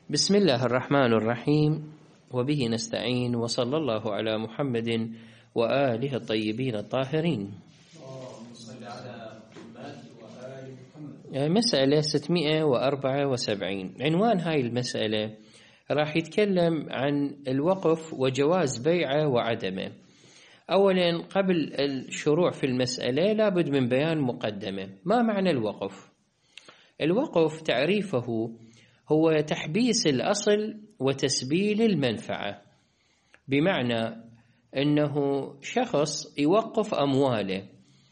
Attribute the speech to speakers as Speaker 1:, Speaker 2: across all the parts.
Speaker 1: بسم الله الرحمن الرحيم، وبه نستعين، وصلى الله على محمد وآله الطيبين الطاهرين. مسألة 674. عنوان هاي المسألة راح يتكلم عن الوقف وجواز بيعه وعدمه. أولا، قبل الشروع في المسألة لابد من بيان مقدمة. ما معنى الوقف؟ الوقف تعريفه هو تحبيس الأصل وتسبيل المنفعة، بمعنى أنه شخص يوقف أمواله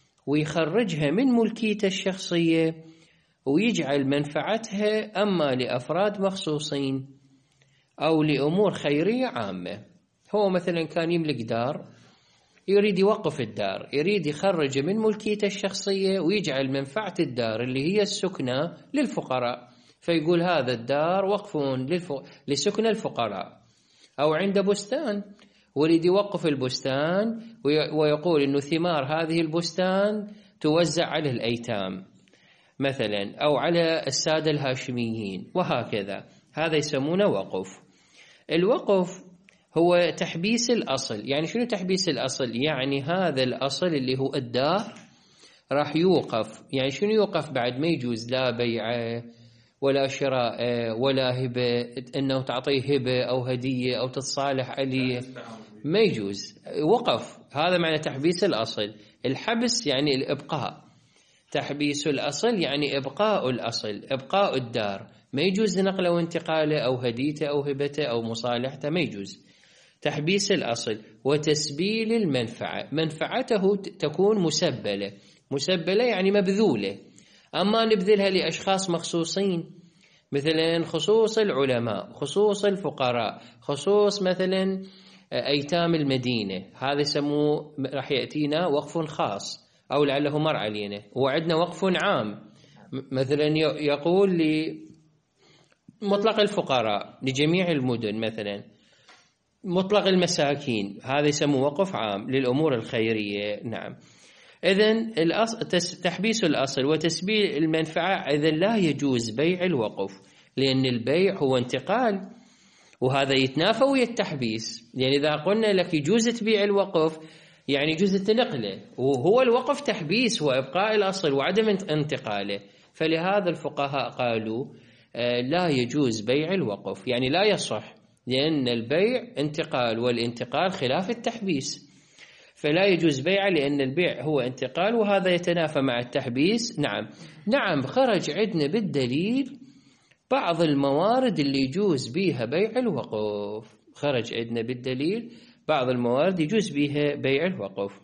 Speaker 1: ويخرجها من ملكيته الشخصية ويجعل منفعتها أما لأفراد مخصوصين أو لأمور خيرية عامة. هو مثلا كان يملك دار، يريد يوقف الدار، يريد يخرج من ملكيته الشخصية ويجعل منفعة الدار اللي هي السكنة للفقراء، فيقول هذا الدار وقف لسكن الفقراء. أو عنده بستان ويريد يوقف البستان ويقول إنه ثمار هذه البستان توزع على الأيتام مثلا، أو على السادة الهاشميين، وهكذا. هذا يسمونه وقف. الوقف هو تحبيس الأصل. يعني شنو تحبيس الأصل؟ يعني هذا الأصل اللي هو الدار راح يوقف. يعني شنو يوقف؟ بعد ما يجوز لا بيعه ولا شراء ولا هبة، أنه تعطيه هبة أو هدية أو تتصالح عليه، ما يجوز. وقف، هذا معنى تحبيس الأصل. الحبس يعني الإبقاء، تحبيس الأصل يعني إبقاء الأصل، إبقاء الدار، ما يجوز نقله وانتقاله أو هديته أو هبته أو مصالحته، ما يجوز. تحبيس الأصل وتسبيل المنفعة، منفعته تكون مسبلة. مسبلة يعني مبذولة، أما نبذلها لأشخاص مخصوصين، مثلا خصوص العلماء، خصوص الفقراء، خصوص مثلا أيتام المدينة، هذا يسموه راح يأتينا وقف خاص، أو لعله مر علينا. وعندنا وقف عام، مثلا يقول لمطلق الفقراء لجميع المدن، مثلا مطلق المساكين، هذا يسموه وقف عام للأمور الخيرية. نعم. إذن تحبيس الأصل وتسبيل المنفعة، إذن لا يجوز بيع الوقف، لأن البيع هو انتقال، وهذا يتنافى ويا التحبيس. يعني إذا قلنا لك يجوز تبيع الوقف، يعني يجوز تنقله، وهو الوقف تحبيس وإبقاء الأصل وعدم انتقاله. فلهذا الفقهاء قالوا لا يجوز بيع الوقف، يعني لا يصح، لأن البيع انتقال، والانتقال خلاف التحبيس، فلا يجوز بيعه، لأن البيع هو انتقال، وهذا يتنافى مع التحبيس. نعم. خرج عندنا بالدليل بعض الموارد اللي يجوز بيها بيع الوقف. خرج عندنا بالدليل بعض الموارد يجوز بيها بيع الوقف.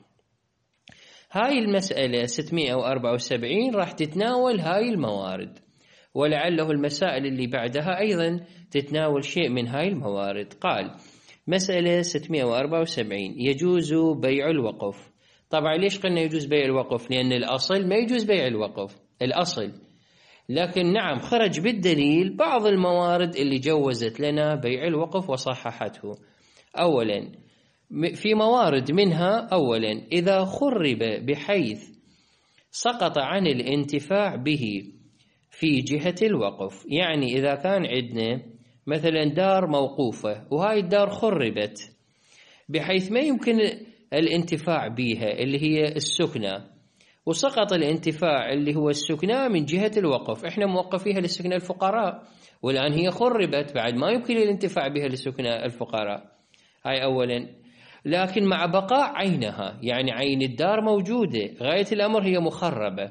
Speaker 1: هاي المسألة 674 راح تتناول هاي الموارد، ولعله المسائل اللي بعدها أيضا تتناول شيء من هاي الموارد. قال مسألة 674 يجوز بيع الوقف. طبعا ليش قلنا يجوز بيع الوقف؟ لأن الأصل ما يجوز بيع الوقف، الأصل. لكن نعم، خرج بالدليل بعض الموارد اللي جوزت لنا بيع الوقف وصححته. أولا، في موارد منها، أولا إذا خرب بحيث سقط عن الانتفاع به في جهة الوقف. يعني إذا كان عندنا مثلا دار موقوفة، وهاي الدار خربت بحيث ما يمكن الانتفاع بها اللي هي السكنة، وسقط الانتفاع اللي هو السكنة من جهة الوقف، احنا موقفيها للسكنة الفقراء، والآن هي خربت، بعد ما يمكن الانتفاع بها للسكنة الفقراء. هاي أولا. لكن مع بقاء عينها، يعني عين الدار موجودة، غاية الأمر هي مخربة.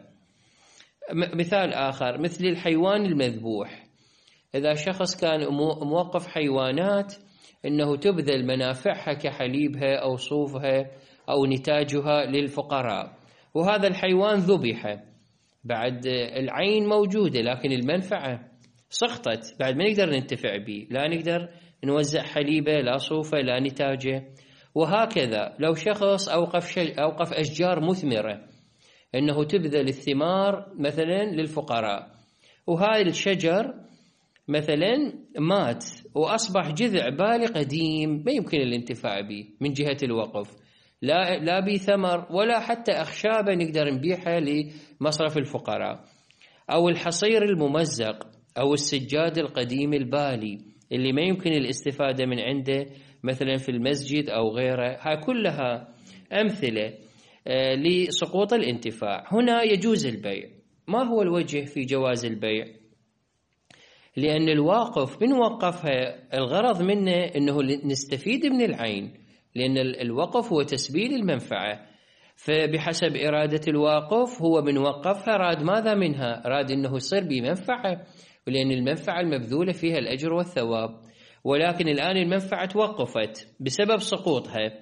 Speaker 1: مثال آخر مثل الحيوان المذبوح، إذا شخص كان موقف حيوانات إنه تبذل منافعها كحليبها أو صوفها أو نتاجها للفقراء، وهذا الحيوان ذبح، بعد العين موجودة لكن المنفعة سقطت، بعد ما نقدر ننتفع به، لا نقدر نوزع حليبه، لا صوفه، لا نتاجه. وهكذا لو شخص أوقف أشجار مثمرة إنه تبذل الثمار مثلا للفقراء، وهذا الشجر مثلا مات وأصبح جذع بالي قديم ما يمكن الانتفاع به من جهة الوقف، لا بثمر ولا حتى أخشابة نقدر نبيعها لمصرف الفقراء، أو الحصير الممزق أو السجاد القديم البالي، اللي ما يمكن الاستفادة من عنده مثلا في المسجد أو غيره، هاي كلها أمثلة لسقوط الانتفاع. هنا يجوز البيع. ما هو الوجه في جواز البيع؟ لأن الواقف من وقفها الغرض منه أنه نستفيد من العين، لأن الوقف هو تسبيل المنفعة، فبحسب إرادة الواقف هو من وقفها راد ماذا منها؟ راد أنه يصير بمنفعة، ولأن المنفعة المبذولة فيها الأجر والثواب. ولكن الآن المنفعة توقفت بسبب سقوطها،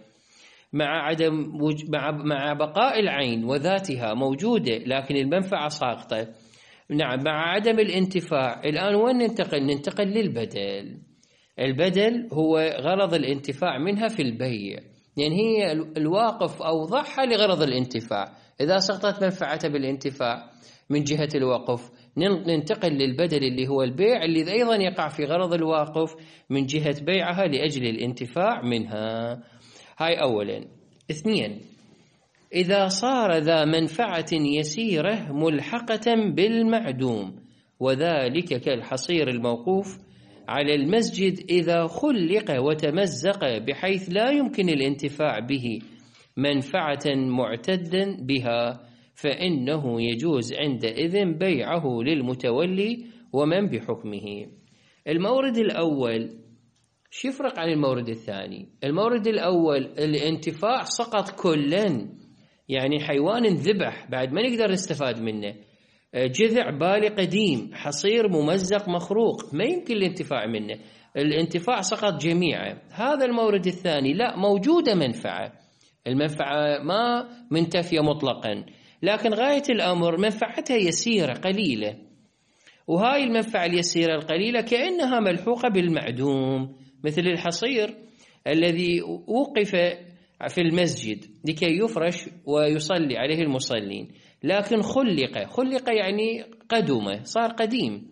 Speaker 1: مع بقاء العين وذاتها موجودة لكن المنفعة ساقطة. نعم، مع عدم الانتفاع. الآن وين ننتقل للبدل. البدل هو غرض الانتفاع منها في البيع، يعني هي الواقف أوضحها لغرض الانتفاع. إذا سقطت منفعته بالانتفاع من جهة الوقف ننتقل للبدل اللي هو البيع، اللي أيضا يقع في غرض الواقف من جهة بيعها لأجل الانتفاع منها. هاي أولا. اثنين، إذا صار ذا منفعة يسيرة ملحقة بالمعدوم، وذلك كالحصير الموقوف على المسجد إذا خلق وتمزق بحيث لا يمكن الانتفاع به منفعة معتدا بها، فإنه يجوز عندئذ بيعه للمتولي ومن بحكمه. المورد الأول شو يفرق عن المورد الثاني؟ المورد الأول الانتفاع سقط كلاً، يعني حيوان انذبح بعد ما نقدر نستفاد منه، جذع بالي قديم، حصير ممزق مخروق، ما يمكن الانتفاع منه، الانتفاع سقط جميعا. هذا المورد الثاني لا، موجودة منفعة، المنفعة ما منتفية مطلقا، لكن غاية الأمر منفعتها يسيرة قليلة، وهاي المنفعة اليسيرة القليلة كأنها ملحوقة بالمعدوم، مثل الحصير الذي وقف في المسجد لكي يفرش ويصلي عليه المصلين، لكن خلق يعني قدمه، صار قديم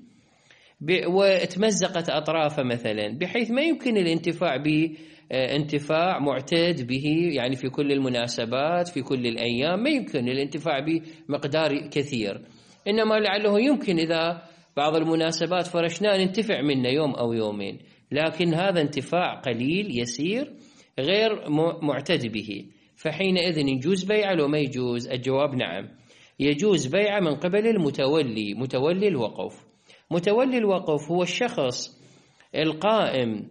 Speaker 1: واتمزقت أطرافه مثلا، بحيث ما يمكن الانتفاع به انتفاع معتاد به، يعني في كل المناسبات في كل الأيام ما يمكن الانتفاع به مقدار كثير، إنما لعله يمكن إذا بعض المناسبات فرشناه ننتفع منه يوم أو يومين، لكن هذا انتفاع قليل يسير غير معتد به، فحينئذ يجوز بيعه لو ما يجوز؟ الجواب نعم، يجوز بيعه من قبل المتولي، متولي الوقف. متولي الوقف هو الشخص القائم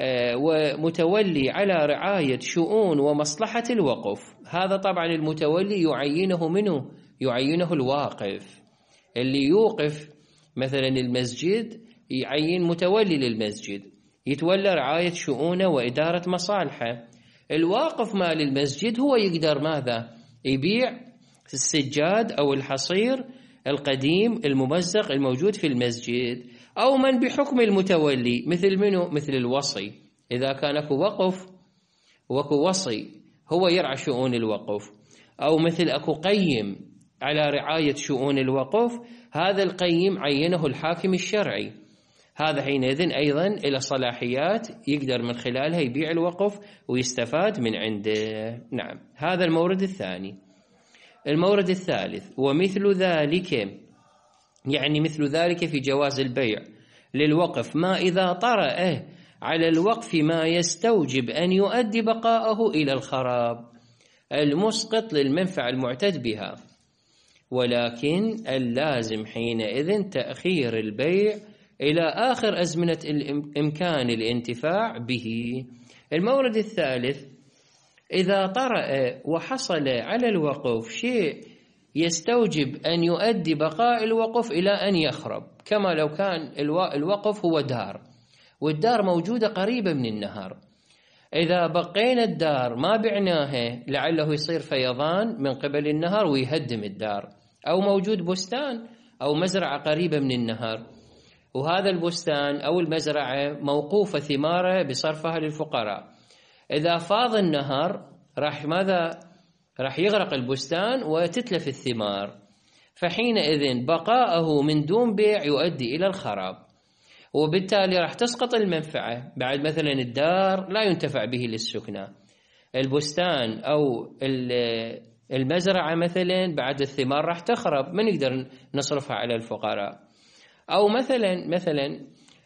Speaker 1: ومتولي على رعاية شؤون ومصلحة الوقف. هذا طبعا المتولي يعينه منه، يعينه الواقف اللي يوقف مثلا المسجد، يعين متولي للمسجد يتولى رعاية شؤونه وإدارة مصالحه. الواقف مال المسجد هو يقدر ماذا؟ يبيع السجاد أو الحصير القديم الممزق الموجود في المسجد، أو من بحكم المتولي، مثل منه؟ مثل الوصي، إذا كان اكو وقف واكو وصي هو يرعى شؤون الوقف، أو مثل اكو قيم على رعاية شؤون الوقف، هذا القيم عينه الحاكم الشرعي، هذا حينئذ أيضا إلى صلاحيات يقدر من خلالها يبيع الوقف ويستفاد من عنده. نعم، هذا المورد الثاني. المورد الثالث ومثل ذلك، يعني مثل ذلك في جواز البيع للوقف ما إذا طرأ على الوقف ما يستوجب أن يؤدي بقاءه إلى الخراب المسقط للمنفعة المعتد بها، ولكن اللازم حينئذ تأخير البيع إلى آخر أزمنة الإمكان الانتفاع به. المورد الثالث إذا طرأ وحصل على الوقف شيء يستوجب أن يؤدي بقاء الوقف إلى أن يخرب، كما لو كان الوقف هو دار والدار موجودة قريبة من النهر، إذا بقينا الدار ما بعناها لعله يصير فيضان من قبل النهر ويهدم الدار، أو موجود بستان أو مزرعة قريبة من النهر، وهذا البستان أو المزرعة موقوفة ثمارة بصرفها للفقراء، إذا فاض النهر راح يغرق البستان وتتلف الثمار، فحينئذ بقاءه من دون بيع يؤدي إلى الخراب، وبالتالي راح تسقط المنفعة. بعد مثلا الدار لا ينتفع به للسكنى، البستان أو المزرعة مثلا بعد الثمار راح تخرب، ما نقدر نصرفها على الفقراء. أو مثلا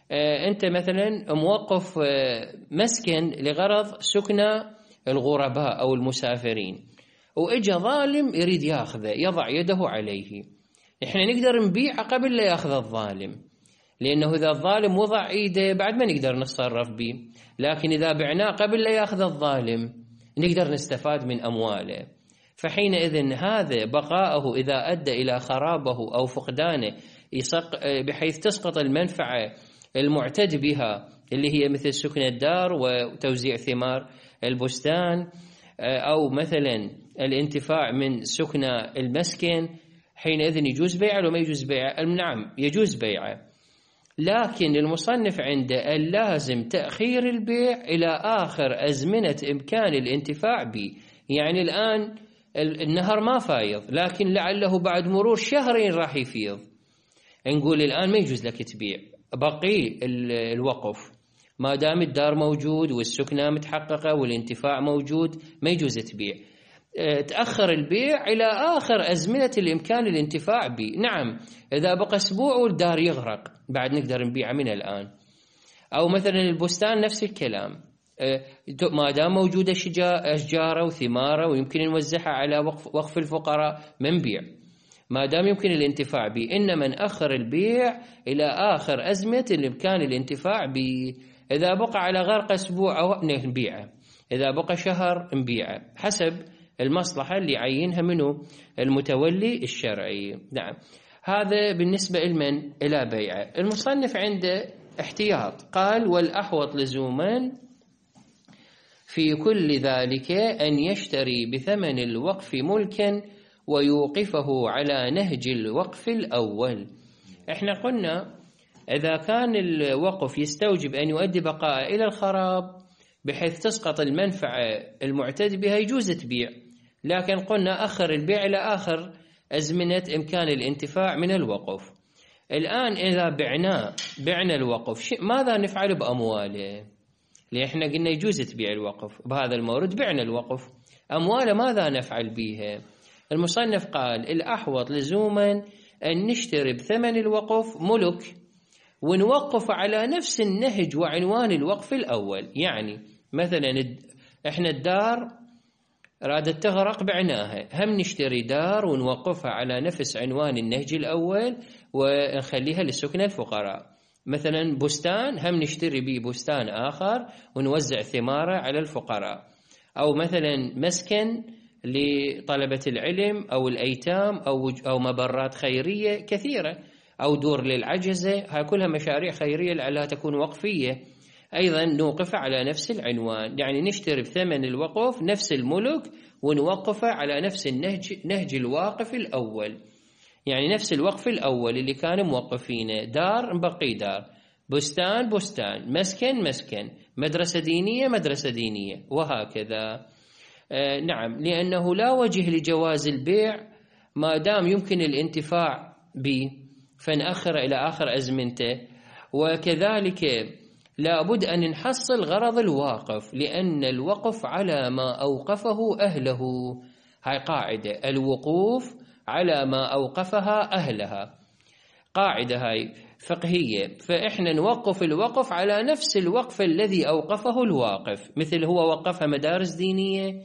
Speaker 1: أنت مثلا موقف مسكن لغرض سكنى الغرباء أو المسافرين، وإجا ظالم يريد ياخذه، يضع يده عليه، إحنا نقدر نبيعه قبل لا ياخذ الظالم، لأنه إذا الظالم وضع إيده بعد ما نقدر نتصرف به، لكن إذا بعناه قبل لا ياخذ الظالم نقدر نستفاد من أمواله. فحينئذ هذا بقاءه إذا أدى إلى خرابه أو فقدانه بحيث تسقط المنفعة المعتد بها اللي هي مثل سكن الدار وتوزيع ثمار البستان، أو مثلا الانتفاع من سكن المسكن، حينئذ يجوز بيعه ولا ما يجوز بيعه؟ نعم يجوز بيعه، لكن المصنف عنده اللازم تأخير البيع إلى آخر أزمنة إمكان الانتفاع به. يعني الآن النهر ما فايض، لكن لعله بعد مرور شهرين راح يفيض، نقول الآن ما يجوز لك تبيع، بقي الوقف ما دام الدار موجود والسكنة متحققة والانتفاع موجود ما يجوز تبيع. تأخر البيع إلى آخر أزمنة الإمكان الانتفاع به. نعم إذا بقى أسبوع والدار يغرق بعد نقدر نبيعه من الآن. أو مثلا البستان نفس الكلام، ما دام موجودة أشجاره وثماره ويمكن نوزعها على وقف الفقراء ما نبيع ما دام يمكن الانتفاع به، إنما نأخر البيع إلى آخر أزمة الإمكان الانتفاع به. إذا بقى على غرق أسبوع أو نبيعه، إذا بقى شهر نبيعه حسب المصلحة اللي عينها منه المتولي الشرعي. نعم هذا بالنسبة لمن إلى بيعه. المصنف عنده احتياط، قال والأحوط لزوما في كل ذلك أن يشتري بثمن الوقف ملكا ويوقفه على نهج الوقف الأول. احنا قلنا إذا كان الوقف يستوجب أن يؤدي بقاء إلى الخراب بحيث تسقط المنفعة المعتد بها يجوز تبيع، لكن قلنا أخر البيع إلى آخر أزمنة إمكان الانتفاع من الوقف. الآن إذا بعنا الوقف ماذا نفعل بأمواله؟ لأن احنا قلنا يجوز تبيع الوقف بهذا المورد، بعنا الوقف، أمواله ماذا نفعل بها؟ المصنف قال الأحوط لزوما أن نشتري بثمن الوقف ملك ونوقف على نفس النهج وعنوان الوقف الأول. يعني مثلا احنا الدار رادت تغرق بعناها، هم نشتري دار ونوقفها على نفس عنوان النهج الأول ونخليها للسكن الفقراء. مثلا بستان هم نشتري به بستان آخر ونوزع ثماره على الفقراء. أو مثلا مسكن لطلبة العلم أو الأيتام أو مبرات خيرية كثيرة، أو دور للعجزة، هاي كلها مشاريع خيرية لعلها تكون وقفية، أيضا نوقف على نفس العنوان. يعني نشتري بثمن الوقف نفس الملك ونوقفه على نفس نهج الواقف الأول، يعني نفس الوقف الأول اللي كانوا موقفينه، دار نبقي دار، بستان بستان، مسكن مسكن، مدرسة دينية مدرسة دينية، وهكذا. نعم لأنه لا وجه لجواز البيع ما دام يمكن الانتفاع به فنأخر إلى آخر أزمنته. وكذلك لابد أن نحصل غرض الواقف، لأن الوقف على ما أوقفه أهله. هاي قاعدة، الوقوف على ما أوقفها أهلها، قاعدة هاي فقهية. فإحنا نوقف الوقف على نفس الوقف الذي أوقفه الواقف، مثل هو وقفها مدارس دينية،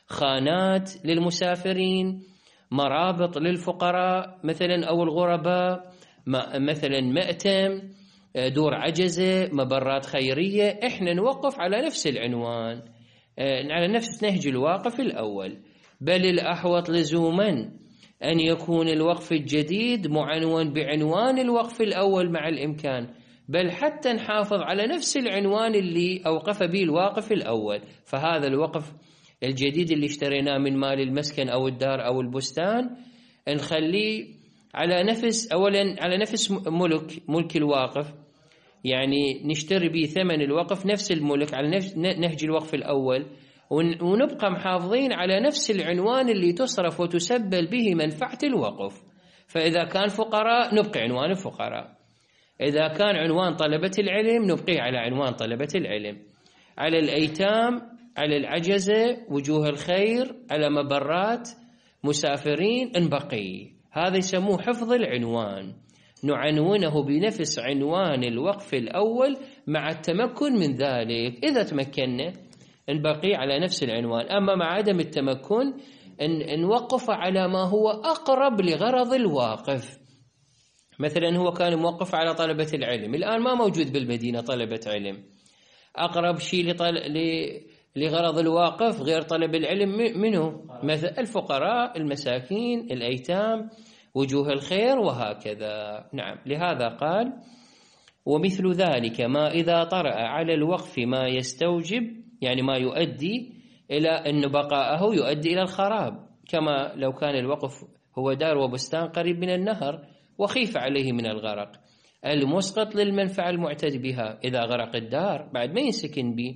Speaker 1: خانات للمسافرين، مرابط للفقراء مثلا أو الغرباء، مثلا مأتم، دور عجزة، مبرات خيرية، إحنا نوقف على نفس العنوان، على نفس نهج الواقف الأول. بل الأحوط لزوما أن يكون الوقف الجديد معنون بعنوان الوقف الأول مع الإمكان، بل حتى نحافظ على نفس العنوان اللي أوقف به الواقف الأول. فهذا الوقف الجديد اللي اشتريناه من مال المسكن أو الدار أو البستان نخليه على نفس، أولا على نفس ملك الواقف، يعني نشتري به ثمن الوقف نفس الملك على نفس نهج الوقف الأول، ونبقى محافظين على نفس العنوان اللي تصرف وتسبل به منفعة الوقف. فإذا كان فقراء نبقي عنوان الفقراء، إذا كان عنوان طلبة العلم نبقيه على عنوان طلبة العلم، على الأيتام، على العجزة، وجوه الخير، على مبرات مسافرين نبقي. هذا يسموه حفظ العنوان. نعنونه بنفس عنوان الوقف الأول مع التمكن من ذلك. إذا تمكنا نبقي على نفس العنوان، أما مع عدم التمكن نوقف على ما هو أقرب لغرض الواقف. مثلا هو كان موقف على طلبة العلم، الآن ما موجود بالمدينة طلبة علم، أقرب شيء لغرض الواقف غير طلب العلم منه، مثل الفقراء، المساكين، الأيتام، وجوه الخير، وهكذا. نعم، لهذا قال: ومثل ذلك ما إذا طرأ على الوقف ما يستوجب، يعني ما يؤدي إلى أن بقاءه يؤدي إلى الخراب، كما لو كان الوقف هو دار وبستان قريب من النهر وخيف عليه من الغرق، المسقط للمنفعة المعتد بها. إذا غرق الدار بعد ما ينسكن به،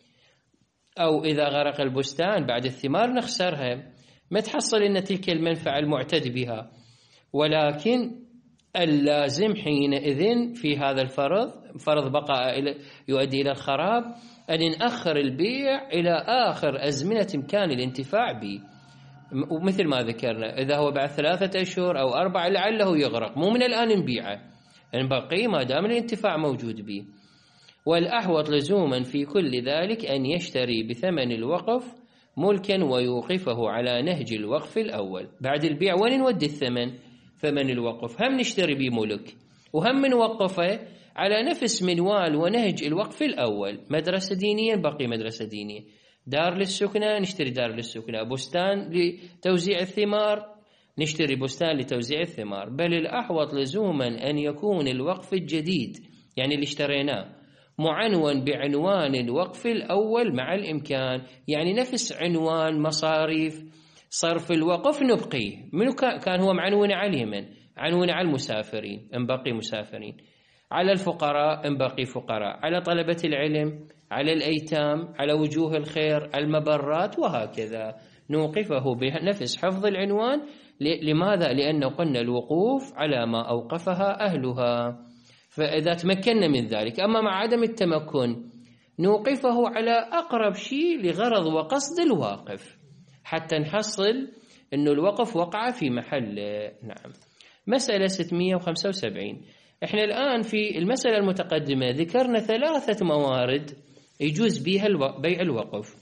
Speaker 1: أو إذا غرق البستان بعد الثمار نخسرها، ما تحصل أن تلك المنفعة المعتد بها. ولكن اللازم حينئذ في هذا فرض بقاء يؤدي إلى الخراب، أن نأخر البيع إلى آخر أزمنة إمكان الانتفاع به، ومثل ما ذكرنا إذا هو بعد 3 أشهر أو 4 لعله يغرق، مو من الآن نبيعه، نبقي ما دام الانتفاع موجود به. والأحوط لزوما في كل ذلك أن يشتري بثمن الوقف ملكا ويوقفه على نهج الوقف الأول. بعد البيع وين نودي الثمن؟ ثمن الوقف هم نشتري به ملك، وهم نوقفه على نفس منوال ونهج الوقف الأول. مدرسة دينية بقي مدرسة دينية، دار للسكنة نشتري دار للسكنة، بستان لتوزيع الثمار نشتري بستان لتوزيع الثمار. بل الأحوط لزوما أن يكون الوقف الجديد، يعني اللي اشتريناه، معنون بعنوان الوقف الأول مع الإمكان، يعني نفس عنوان مصاريف صرف الوقف نبقيه. منو كان هو معنون عليه؟ من عنون على المسافرين نبقي مسافرين، على الفقراء نبقي فقراء، على طلبة العلم، على الأيتام، على وجوه الخير، المبرات، وهكذا نوقفه بنفس حفظ العنوان. لماذا؟ لأنه قلنا الوقوف على ما أوقفها أهلها، فإذا تمكنا من ذلك. أما مع عدم التمكن نوقفه على أقرب شيء لغرض وقصد الواقف حتى نحصل أنه الوقف وقع في محل. نعم. مسألة 675. إحنا الآن في المسألة المتقدمة ذكرنا 3 موارد يجوز بها بيع الوقف.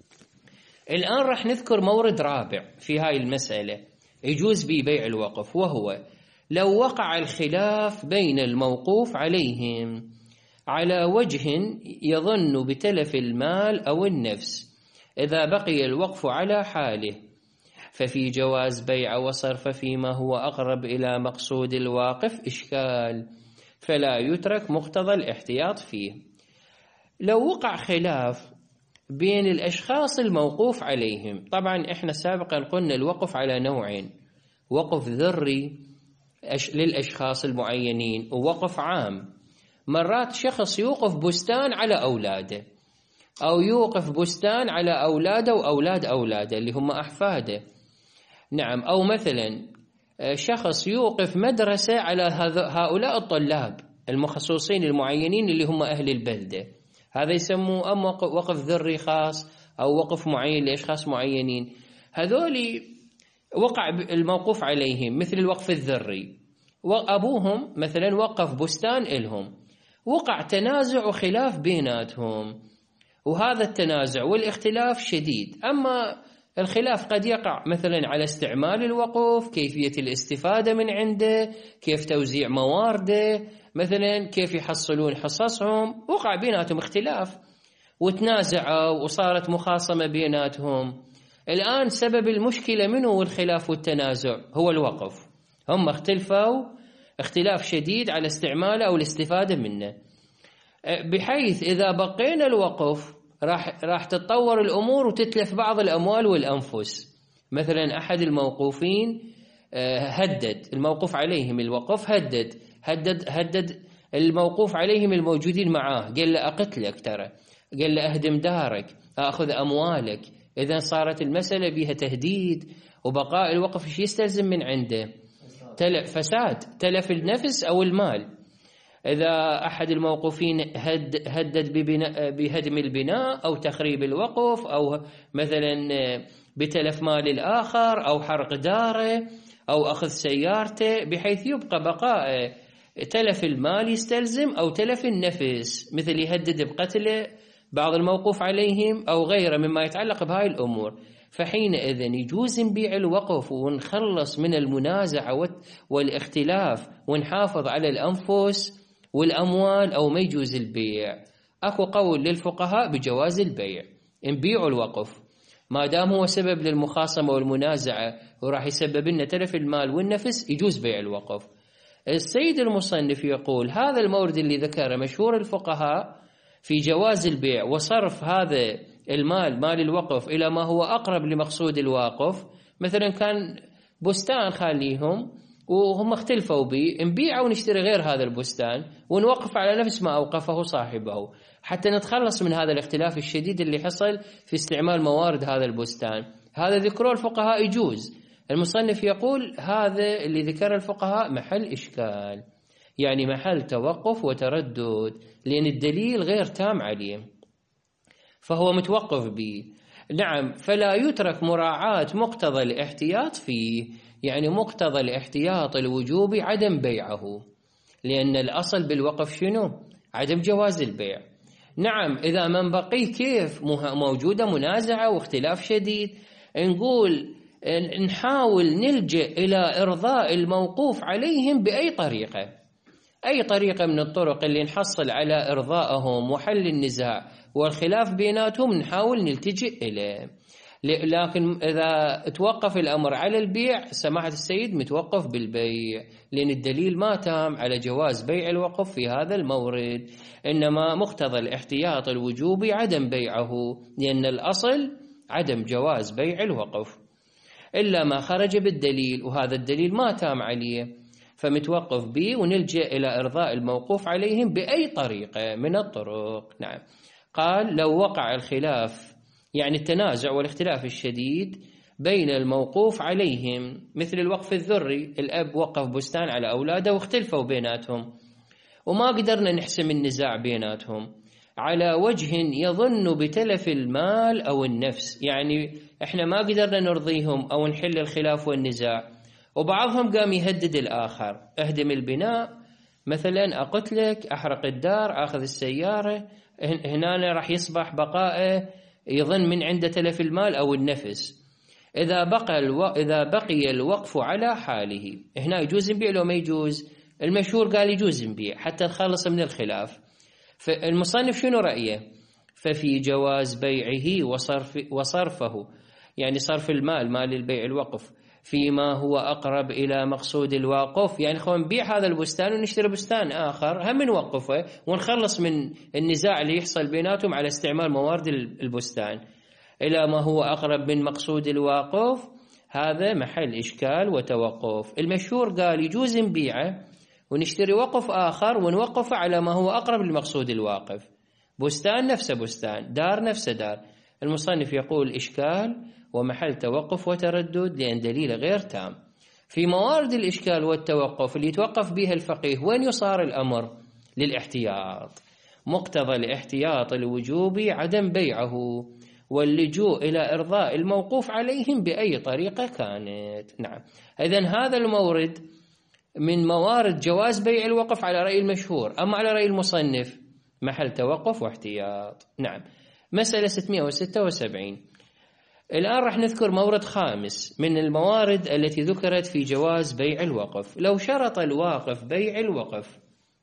Speaker 1: الآن راح نذكر مورد رابع في هاي المسألة يجوز به بيع الوقف، وهو لو وقع الخلاف بين الموقوف عليهم على وجه يظن بتلف المال أو النفس، إذا بقي الوقف على حاله ففي جواز بيع وصرف فيما هو أقرب إلى مقصود الواقف إشكال، فلا يترك مقتضى الاحتياط فيه. لو وقع خلاف بين الأشخاص الموقوف عليهم، طبعا إحنا سابقا قلنا الوقف على نوعين: وقف ذري للأشخاص المعينين، ووقف عام. مرات شخص يوقف بستان على أولاده، أو يوقف بستان على أولاده وأولاد أولاده اللي هم أحفاده. نعم. أو مثلا شخص يوقف مدرسة على هؤلاء الطلاب المخصوصين المعينين اللي هم أهل البلدة، هذا يسموه أما وقف ذري خاص أو وقف معين لأشخاص معينين. هذول وقع الموقوف عليهم مثل الوقف الذري، وأبوهم مثلا وقف بستان إلهم، وقع تنازع وخلاف بيناتهم، وهذا التنازع والاختلاف شديد. أما الخلاف قد يقع مثلا على استعمال الوقف، كيفية الاستفادة من عنده، كيف توزيع موارده، مثلا كيف يحصلون حصصهم، وقع بيناتهم اختلاف وتنازعوا وصارت مخاصمة بيناتهم. الآن سبب المشكلة منه والخلاف والتنازع هو الوقف، هم اختلفوا اختلاف شديد على استعماله أو الاستفادة منه، بحيث إذا بقينا الوقف راح تتطور الأمور وتتلف بعض الأموال والأنفس. مثلا أحد الموقوفين هدد الموقوف عليهم الوقف، هدد الموقوف عليهم الموجودين معاه، قال له أقتلك، ترى قال له أهدم دارك، أخذ أموالك. إذا صارت المسألة بها تهديد، وبقاء الوقف ايش يستلزم من عنده؟ فساد، تلف النفس أو المال. إذا أحد الموقوفين هدد بهدم البناء أو تخريب الوقف، أو مثلا بتلف مال الآخر، أو حرق داره، أو أخذ سيارته، بحيث يبقى بقاء تلف المال يستلزم أو تلف النفس، مثل يهدد بقتله بعض الموقوف عليهم أو غيره مما يتعلق بهاي الأمور، فحينئذ يجوز نبيع الوقف ونخلص من المنازعة والاختلاف ونحافظ على الأنفس والأموال، أو ما يجوز البيع. أكو قول للفقهاء بجواز البيع، نبيع الوقف ما دام هو سبب للمخاصمة والمنازعة وراح يسبب لنا تلف المال والنفس، يجوز بيع الوقف. السيد المصنف يقول هذا المورد اللي ذكره مشهور الفقهاء في جواز البيع وصرف هذا المال، مال الوقف، إلى ما هو أقرب لمقصود الواقف. مثلا كان بستان خاليهم وهم اختلفوا به، نبيعه ونشتري غير هذا البستان ونوقف على نفس ما أوقفه صاحبه، حتى نتخلص من هذا الاختلاف الشديد اللي حصل في استعمال موارد هذا البستان. هذا ذكره الفقهاء يجوز. المصنف يقول هذا اللي ذكر الفقهاء محل إشكال، يعني محل توقف وتردد، لأن الدليل غير تام عليه فهو متوقف به. نعم، فلا يترك مراعاة مقتضى الاحتياط فيه، يعني مقتضى الاحتياط الوجوبي عدم بيعه، لأن الأصل بالوقف شنو؟ عدم جواز البيع. نعم، إذا من بقي كيف موجودة منازعة واختلاف شديد، نقول نحاول نلجأ إلى إرضاء الموقوف عليهم بأي طريقة، أي طريقة من الطرق اللي نحصل على إرضائهم وحل النزاع والخلاف بيناتهم نحاول نلتجئ إليه. لكن إذا توقف الأمر على البيع، سماحة السيد متوقف بالبيع، لأن الدليل ما تام على جواز بيع الوقف في هذا المورد، إنما مقتضى الاحتياط الوجوبي عدم بيعه، لأن الأصل عدم جواز بيع الوقف إلا ما خرج بالدليل، وهذا الدليل ما تام عليه، فمتوقف به ونلجأ إلى إرضاء الموقوف عليهم بأي طريقة من الطرق. نعم، قال لو وقع الخلاف، يعني التنازع والاختلاف الشديد بين الموقوف عليهم، مثل الوقف الذري، الأب وقف بستان على أولاده واختلفوا بيناتهم وما قدرنا نحسم النزاع بيناتهم على وجه يظن بتلف المال أو النفس، يعني إحنا ما قدرنا نرضيهم أو نحل الخلاف والنزاع، وبعضهم قام يهدد الآخر، أهدم البناء مثلا، أقتلك، أحرق الدار، أخذ السيارة، هنا راح يصبح بقائه يظن من عنده تلف المال أو النفس. إذا بقي الوقف على حاله، هنا يجوز نبيع لو ما يجوز؟ المشهور قال يجوز نبيع حتى نخلص من الخلاف. فالمصنف شنو رأيه؟ ففي جواز بيعه وصرفه، يعني صرف المال، مال البيع الوقف، فيما هو أقرب إلى مقصود الواقف، يعني خلينا نبيع هذا البستان ونشتري بستان آخر هم نوقفه ونخلص من النزاع اللي يحصل بيناتهم على استعمال موارد البستان، إلى ما هو أقرب من مقصود الواقف. هذا محل إشكال وتوقف. المشهور قال يجوز نبيعه ونشتري وقف آخر ونوقفه على ما هو أقرب لمقصود الواقف، بستان نفسه بستان، دار نفسه دار. المصنف يقول إشكال ومحل توقف وتردد، لأن دليل غير تام. في موارد الإشكال والتوقف اللي يتوقف بها الفقيه، وين يصار الأمر؟ للاحتياط، مقتضى الاحتياط الوجوبي عدم بيعه واللجوء إلى إرضاء الموقوف عليهم بأي طريقة كانت. نعم، إذن هذا المورد من موارد جواز بيع الوقف على رأي المشهور، أما على رأي المصنف محل توقف واحتياط. نعم، مسألة 676. الآن راح نذكر مورد خامس من الموارد التي ذكرت في جواز بيع الوقف. لو شرط الواقف بيع الوقف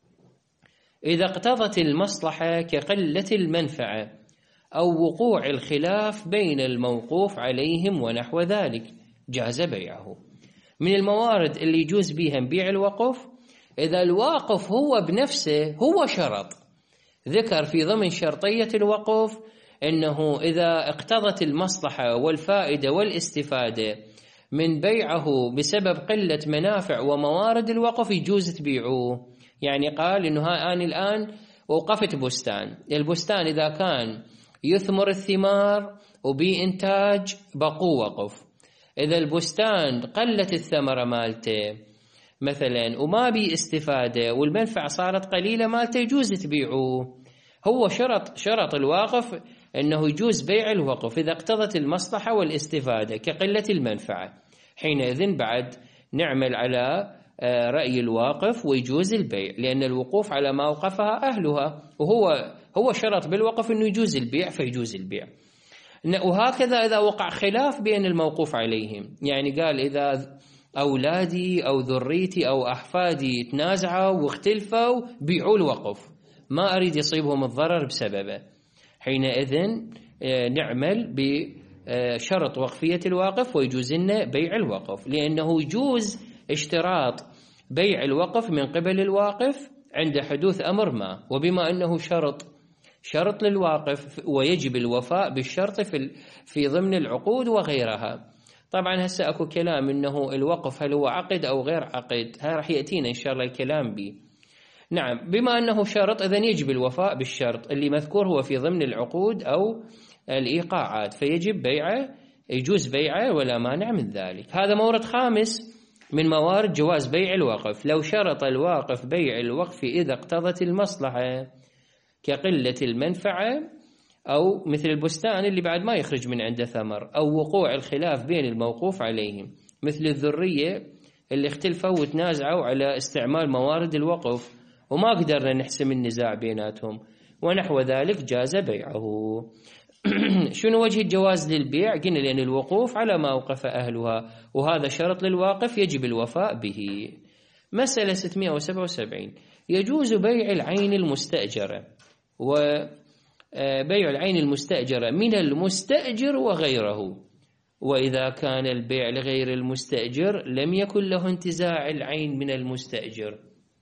Speaker 1: إذا اقتضت المصلحة كقلة المنفعة أو وقوع الخلاف بين الموقوف عليهم ونحو ذلك، جاز بيعه. من الموارد اللي يجوز بها بيع الوقف إذا الواقف هو بنفسه هو شرط، ذكر في ضمن شرطية الوقف أنه إذا اقتضت المصلحة والفائدة والاستفادة من بيعه بسبب قلة منافع وموارد الوقف يجوز تبيعوه. يعني قال إنه أنا الآن وقفت بستان، البستان إذا كان يثمر الثمار وبإنتاج بقوا وقف، إذا البستان قلت الثمرة مالته مثلا وما بي استفادة والمنفعة صارت قليلة مالته، يجوز تبيعوه. هو شرط الواقف أنه يجوز بيع الوقف إذا اقتضت المصلحة والاستفادة كقلة المنفعة، حينئذ بعد نعمل على رأي الواقف ويجوز البيع، لأن الوقوف على ما أوقفها أهلها، وهو شرط بالوقف أنه يجوز البيع فيجوز البيع. وهكذا إذا وقع خلاف بين الموقوف عليهم، يعني قال إذا أولادي أو ذريتي أو أحفادي تنازعوا واختلفوا بيعوا الوقف، ما أريد يصيبهم الضرر بسببه، حينئذ نعمل بشرط وقفية الواقف ويجوز لنا بيع الوقف، لأنه يجوز اشتراط بيع الوقف من قبل الواقف عند حدوث أمر ما، وبما أنه شرط للواقف ويجب الوفاء بالشرط في ضمن العقود وغيرها. طبعا هسه أكو كلام إنه الوقف هل هو عقد أو غير عقد، هذا راح يأتينا إن شاء الله الكلام به. نعم، بما أنه شرط إذن يجب الوفاء بالشرط اللي مذكور هو في ضمن العقود أو الإيقاعات، فيجب بيعه، يجوز بيعه ولا مانع من ذلك. هذا مورد خامس من موارد جواز بيع الوقف. لو شرط الواقف بيع الوقف إذا اقتضت المصلحة كقلة المنفعة، أو مثل البستان اللي بعد ما يخرج من عنده ثمر، أو وقوع الخلاف بين الموقوف عليهم مثل الذرية اللي اختلفوا وتنازعوا على استعمال موارد الوقف وما قدرنا نحسم النزاع بيناتهم ونحو ذلك، جاز بيعه. شنو وجه الجواز للبيع؟ قلنا لأن الوقوف على ما أوقف أهلها، وهذا شرط للواقف يجب الوفاء به. مسألة 677 يجوز بيع العين المستأجرة، وبيع العين المستأجرة من المستأجر وغيره، وإذا كان البيع لغير المستأجر لم يكن له انتزاع العين من المستأجر،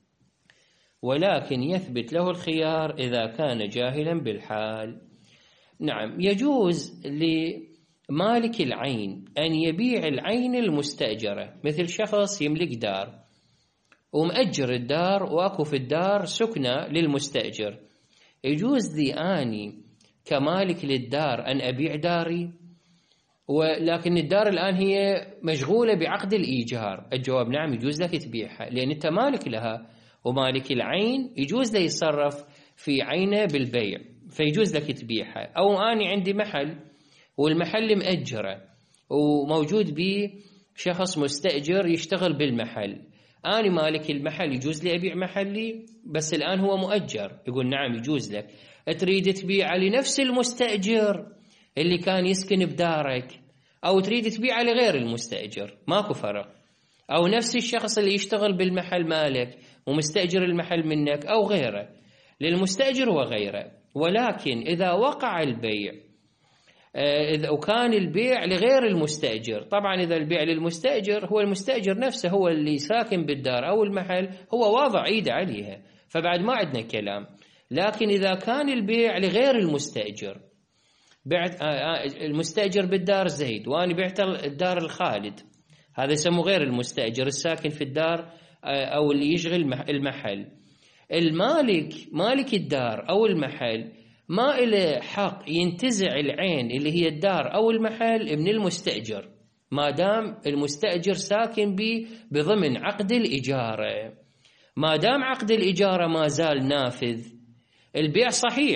Speaker 1: ولكن يثبت له الخيار إذا كان جاهلا بالحال. نعم، يجوز لمالك العين أن يبيع العين المستأجرة، مثل شخص يملك دار ومأجر الدار وأكو في الدار سكنة للمستأجر، يجوز لي أني كمالك للدار أن أبيع داري، ولكن الدار الآن هي مشغولة بعقد الإيجار؟ الجواب نعم، يجوز لك تبيعها لأن أنت مالك لها، ومالك العين يجوز لي يتصرف في عينه بالبيع، فيجوز لك تبيعها. أو أنا عندي محل والمحل مأجره وموجود به شخص مستأجر يشتغل بالمحل، أنا مالك المحل يجوز لي أبيع محلي، بس الآن هو مؤجر، يقول نعم يجوز لك. تريد تبيع لنفس المستأجر اللي كان يسكن بدارك، أو تريد تبيع لغير المستأجر، ماكو فرق، أو نفس الشخص اللي يشتغل بالمحل مالك ومستأجر المحل منك أو غيره، للمستأجر وغيره. ولكن إذا وقع البيع إذا وكان البيع لغير المستأجر، طبعا إذا البيع للمستأجر هو المستأجر نفسه هو اللي ساكن بالدار أو المحل هو واضع إيده عليها، فبعد ما عندنا كلام. لكن إذا كان البيع لغير المستأجر، بعت المستأجر بالدار زيد وأنا بعت الدار الخالد، هذا يسموه غير المستأجر الساكن في الدار أو اللي يشغل المحل. المالك مالك الدار أو المحل ما إله حق ينتزع العين اللي هي الدار أو المحل من المستأجر ما دام المستأجر ساكن بضمن عقد الإجارة. ما دام عقد الإجارة ما زال نافذ، البيع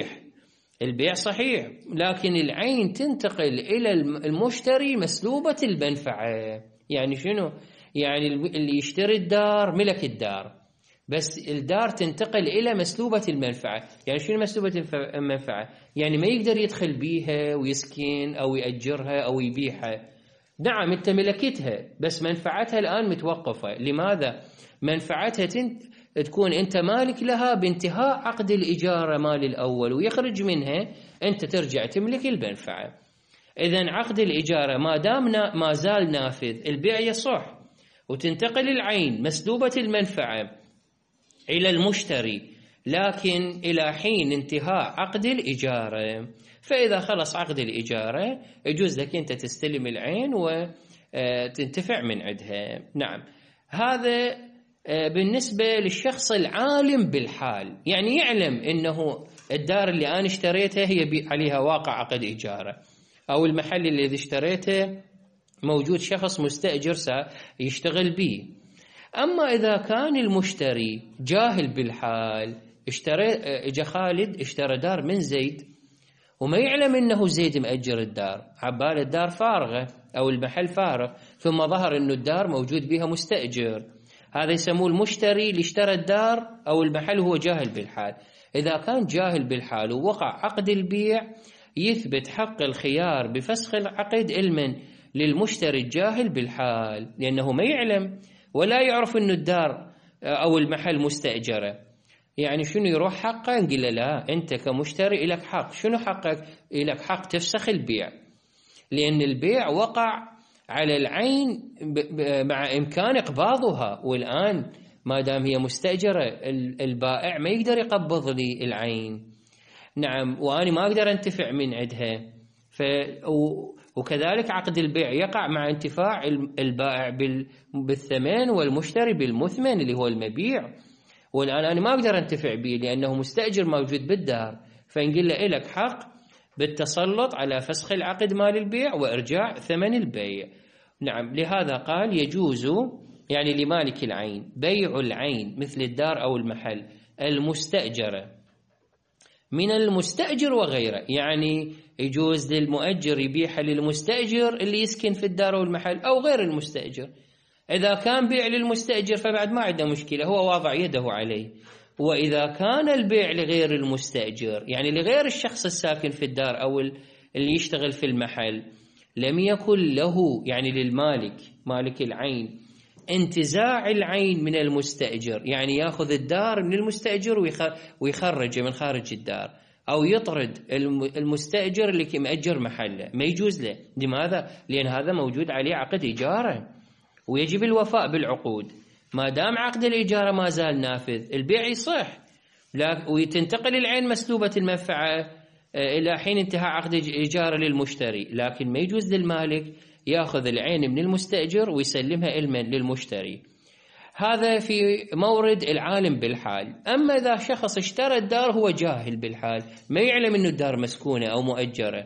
Speaker 1: صحيح، لكن العين تنتقل إلى المشتري مسلوبة المنفعة. يعني شنو؟ يعني اللي يشتري الدار ملك الدار، بس الدار تنتقل إلى مسلوبة المنفعة. يعني شنو مسلوبة المنفعة؟ يعني ما يقدر يدخل بيها ويسكن أو يأجرها أو يبيعها. نعم أنت ملكتها، بس منفعتها الآن متوقفة. لماذا؟ منفعتها تكون أنت مالك لها بانتهاء عقد الإجارة مال الأول، ويخرج منها أنت ترجع تملك المنفعة. إذن عقد الإجارة ما دام ما زال نافذ، البيع يصح وتنتقل العين مسلوبة المنفعة إلى المشتري، لكن إلى حين انتهاء عقد الإجارة. فإذا خلص عقد الإجارة يجوز لك أنت تستلم العين وتنتفع من عندها. نعم، هذا بالنسبة للشخص العالم بالحال، يعني يعلم أنه الدار اللي أنا اشتريتها هي عليها واقع عقد إجارة، أو المحل اللي اشتريته موجود شخص مستأجر يشتغل به. أما إذا كان المشتري جاهل بالحال، اجى خالد اشترى دار من زيد وما يعلم أنه زيد مأجر الدار، عبال الدار فارغة أو المحل فارغ، ثم ظهر أنه الدار موجود بها مستأجر، هذا يسموه المشتري اللي اشترى الدار أو المحل هو جاهل بالحال. إذا كان جاهل بالحال ووقع عقد البيع يثبت حق الخيار بفسخ العقد علما للمشتري الجاهل بالحال، لأنه ما يعلم ولا يعرف أن الدار أو المحل مستأجرة. يعني شنو يروح حقه؟ نقول له لا، أنت كمشتري لك حق. شنو حقك؟ لك حق تفسخ البيع، لأن البيع وقع على العين مع إمكان إقباضها، والآن ما دام هي مستأجرة البائع ما يقدر يقبض لي العين. نعم، وأنا ما أقدر أنتفع من عندها. وكذلك عقد البيع يقع مع انتفاع البائع بالثمن والمشتري بالمثمن اللي هو المبيع، والآن أنا ما أقدر أنتفع به لأنه مستأجر موجود بالدار. فنقول له إلك حق بالتسلط على فسخ العقد مال البيع وإرجاع ثمن البيع. نعم، لهذا قال يجوز يعني لمالك العين بيع العين مثل الدار أو المحل المستأجرة من المستأجر وغيره. يعني يجوز للمؤجر يبيعها للمستأجر اللي يسكن في الدار أو المحل أو غير المستأجر. إذا كان بيع للمستأجر فبعد ما عنده مشكلة، هو واضع يده عليه. وإذا كان البيع لغير المستأجر يعني لغير الشخص الساكن في الدار أو اللي يشتغل في المحل، لم يكن له يعني للمالك مالك العين انتزاع العين من المستأجر، يعني يأخذ الدار من المستأجر ويخرجه من خارج الدار، أو يطرد المستأجر اللي مأجر محله، ما يجوز له. لماذا؟ لأن هذا موجود عليه عقد إيجاره ويجب الوفاء بالعقود. ما دام عقد الإيجار ما زال نافذ البيع يصح، وتنتقل العين مسلوبة المنفعة إلى حين انتهاء عقد إيجار للمشتري، لكن ما يجوز للمالك يأخذ العين من المستأجر ويسلمها علما للمشتري. هذا في مورد العالم بالحال. أما إذا شخص اشترى الدار هو جاهل بالحال، ما يعلم أن الدار مسكونة أو مؤجرة،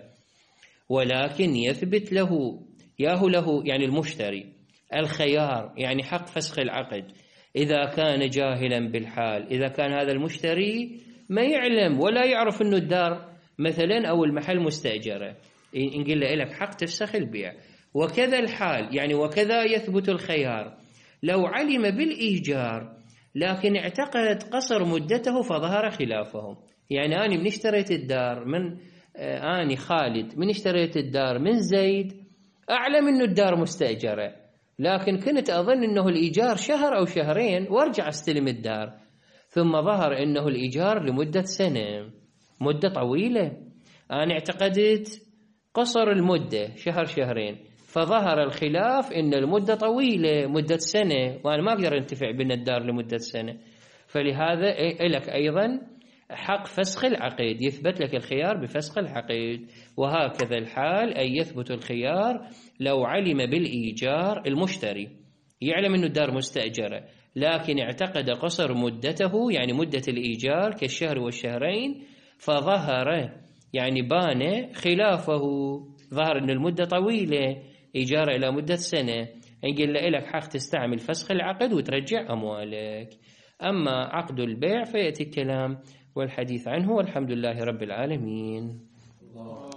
Speaker 1: ولكن يثبت له يعني المشتري الخيار، يعني حق فسخ العقد إذا كان جاهلا بالحال. إذا كان هذا المشتري ما يعلم ولا يعرف أن الدار مثلا أو المحل مستأجرة، نقول له لك حق تفسخ البيع. وكذا الحال يعني وكذا يثبت الخيار لو علم بالإيجار لكن اعتقد قصر مدته فظهر خلافهم. يعني أنا من اشتريت الدار من أنا خالد من اشتريت الدار من زيد، أعلم أن الدار مستأجرة، لكن كنت أظن أنه الإيجار شهر أو شهرين وارجع استلم الدار، ثم ظهر أنه الإيجار لمدة سنة، مدة طويلة. أنا اعتقدت قصر المدة شهر شهرين، فظهر الخلاف أن المدة طويلة مدة سنة، وأنا ما أقدر أنتفع بأن الدار لمدة سنة. فلهذا لك أيضا حق فسخ العقد، يثبت لك الخيار بفسخ العقد. وهكذا الحال أي يثبت الخيار لو علم بالإيجار، المشتري يعلم أن الدار مستأجرة لكن اعتقد قصر مدته يعني مدة الإيجار كالشهر والشهرين، فظهر يعني بان خلافه، ظهر أن المدة طويلة إيجار إلى مدة سنة، يقول لك حق تستعمل فسخ العقد وترجع أموالك. أما عقد البيع فيأتي الكلام والحديث عنه، والحمد لله رب العالمين.